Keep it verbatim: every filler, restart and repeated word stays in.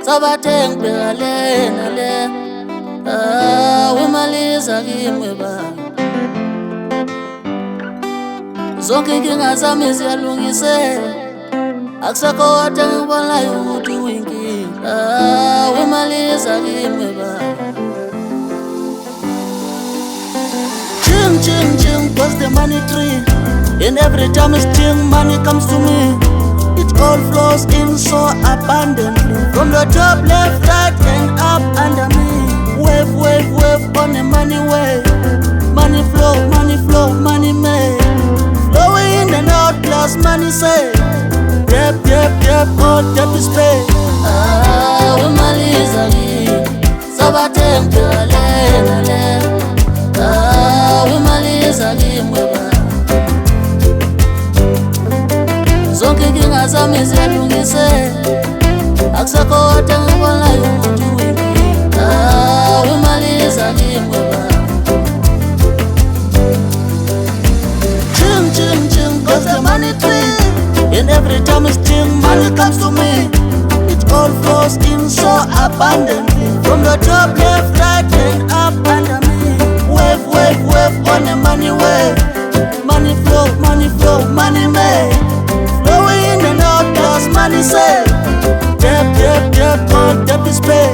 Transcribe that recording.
sabathengi bhekale nale ah imaliza kimi baba zonke inkinga zami ziyalungiseka akusekho kodwa engibonayo ukuthi uyinkinga ah imaliza kimi baba ching ching ching cause the money tree and every time it's ching money comes to me. It all flows in so abundantly from the top, left, right, and up under me. Wave, wave, wave on the money wave. Money flow, money flow, money made. Flowing in and out, plus money saved. Yep, yep, yep, all debt is paid. Ah, we maliza hii sabathengi bhekale nale ah, we maliza hii mweba zonke inkinga zami ziyalungiseka akusekho kodwa engibonayo ukuthi uyinkinga ah imaliza kimi baba ching ching ching cause the money tree and every time it's ching money comes to me. It all flows in so abundantly from the top, left, right, and up under me. Wave, wave, wave on the money wave. Money flow, money flow, money made. Flowing in and out, plus money saved. Yep, yep, yep, all debt is paid.